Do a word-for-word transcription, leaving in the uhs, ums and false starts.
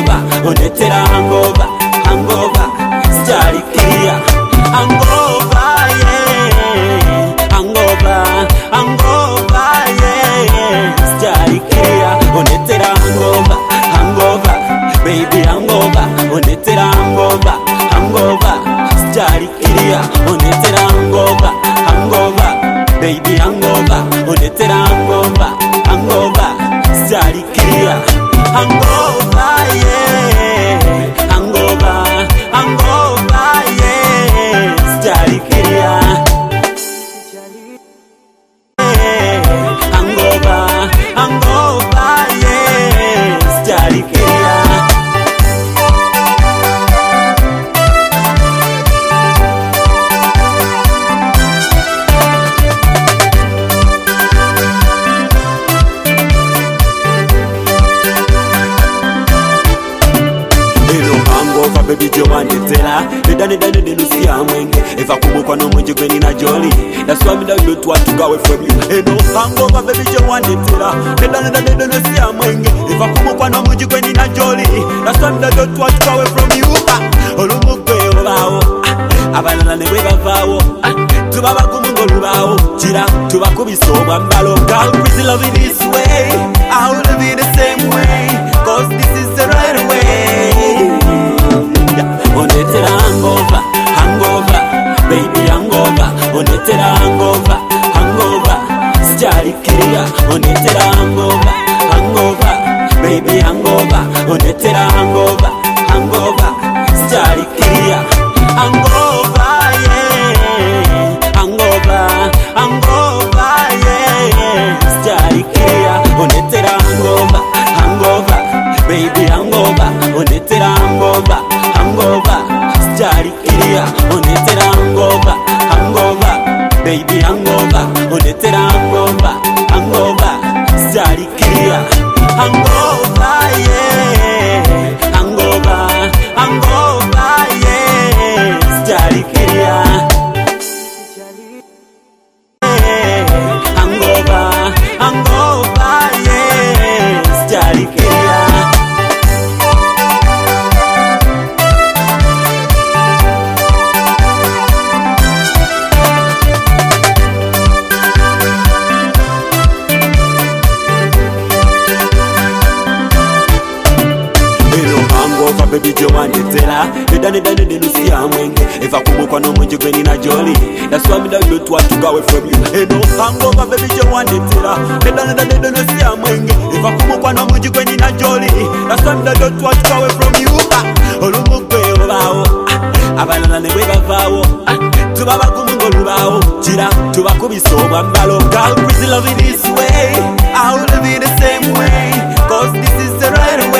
hangover, onetera hangover, hangover, sikyali clear. Hangover, yeah, hangover, hangover, yeah, sikyali clear. Onetera hangover, hangover, baby hangover, onetera hangover, hangover, sikyali clear. Onetera hangover, hangover, baby hangover, onetera hangover, hangover, sikyali clear. Hangover, yeah, hangover, hangover, yeah, sikyali clear. Hangover, hangover, yeah, sikyali clear. Baby Joanetela, the Danny Danny de Lucia Mwenge. If I come up on Mojo Benina Jolly, that's why me don't want to go away from you. Hey no hangover, baby Joanetela, the Danny Danny de Lucia Mwenge. If I come up on Mojo Benina Jolly, that's why me don't want to go away from you. Olumukwe olao, abana ne weba vao, tubaba kumungo lubao, chira tubakubiso bambalo. Girl, crazy love it this way, I will live it the same way, cause this is the right way. Onetera hangover, hangover, baby hangover, onetera hangover, hangover, sikyali clear. Onetera hangover, hangover, baby hangover, onetera hangover, hangover, sikyali clear. Hangover, yeah, hangover, hangover, yeah, sikyali clear. Onetera hangover, hangover, baby hangover, onetera hangover, hangover, sikyali clear. Onetera hangover, hangover, baby hangover, onetera hangover, hangover, sikyali clear. Hangover, yeah, hangover, hangover, yeah, sikyali clear. Hangover, hangover, yeah, sikyali clear. Baby Joanetela, the Danny Danny de Lucia Mwenge. If I come up on Mojo Benina Jolly, that's why me don't want to go away from you. Hey no hangover, baby Joanetela, the Danny Danny de Lucia Mwenge. If I come up on Mojo Benina Jolly, that's why me don't want to go away from you. Olumukwe olao, abana ne weba vao, tubaba kumungo lubao, chira tubakubiso bambalo. Girl, crazy love it this way, I will live it the same way, cause this is the right way.